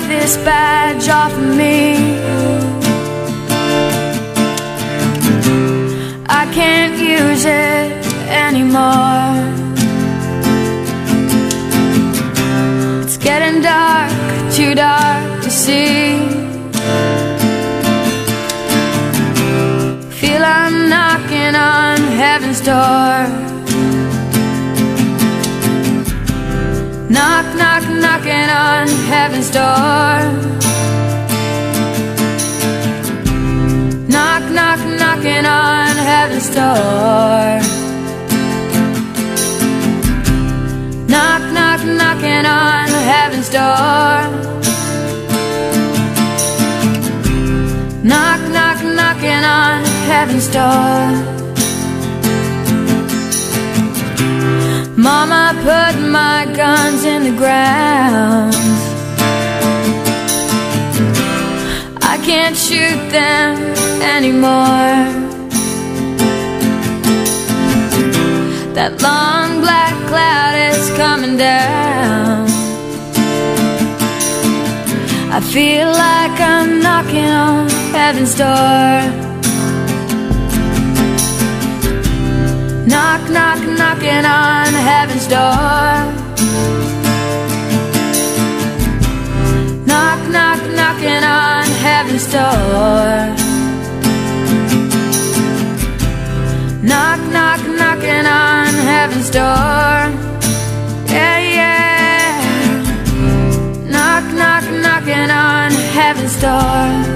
this badge off of me. I can't use it anymore. It's getting dark, too dark to see. Feel I'm knocking on heaven's door. Knock, knock, knocking on heaven's door. Knock, knock, knocking on heaven's door. Knock, knock, knocking on heaven's door. Knock, knock, knocking on heaven's door. Mama put my guns in the ground. I can't shoot them anymore. That long black cloud is coming down. I feel like I'm knocking on heaven's door. Knock, knock, knocking on heaven's door. Knock, knock, knocking on heaven's door. Knock, knock, knocking on heaven's door. Yeah, yeah. Knock, knock, knocking on heaven's door.